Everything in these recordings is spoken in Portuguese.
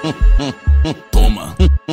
Toma.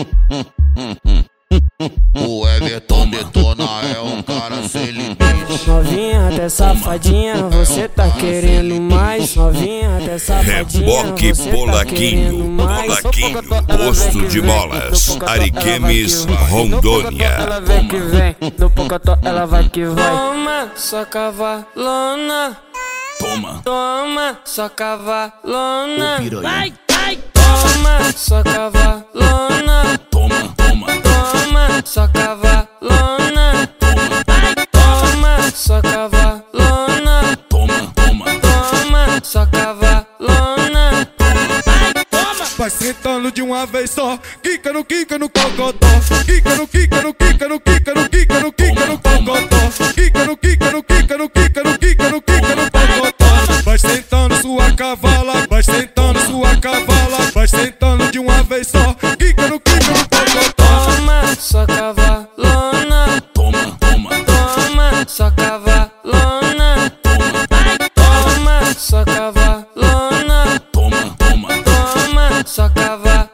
O Everton detona, é um cara sem limite. Novinha até safadinha, você tá querendo mais. Novinha até safadinha, Reboque você tá Polaquinho, querendo mais. Polaquinho, posto de molas, Ariquemes, Rondônia. Ela vem que vem, no pocotó ela vai que vai. Toma, sua cavalona. Toma. Toma, sua cavalona. Vai, vai. Toma, sua cavalona. Toma, toma. Toma, sua cavalona. Toma, sua cavalona. Toma, toma. Toma, sua cavalona. Vai sentando de uma vez só, quica no cocotó. Quica no quica no quica no quica no quica no quica no cocotó. Quica no quica no quica no quica no quica no quica no cocotó. Vai sentando sua cavala, vai sentando sua cavala, vai sentando de uma vez só, quica no cocotó. Toma, sua cavalona. Toma, toma. Toma, sua cavalona. Toma, sua cavalona. Toma, toma. Toma, sua cavalona.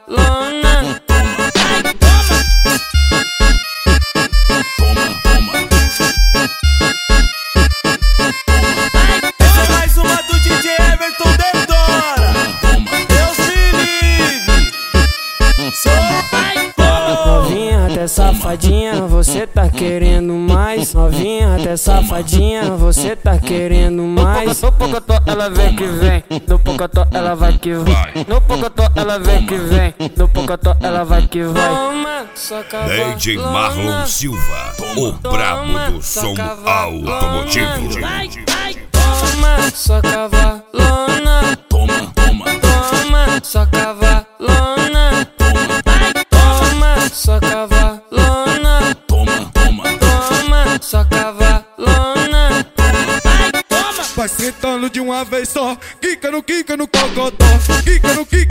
Toma, toma. Essa é mais uma do DJ Everton detona. Deus me livre. Sou Novinha até safadinha, você tá querendo mais. Novinha até safadinha, você tá querendo mais. No pocotó ela vem que vem, no pocotó ela vai que vai. No pocotó ela vem que vem, no pocotó ela vai que vai. Toma, sua cavalona. DJ Marlon Silva, o brabo do som automotivo. Toma, sua cavalona. Toma, toma. Toma, sua cavalona. Toma, sua cavalona. Toma, toma. Toma, sua cavalona. Vai sentando de uma vez só, quica no cocotó. Quica no quica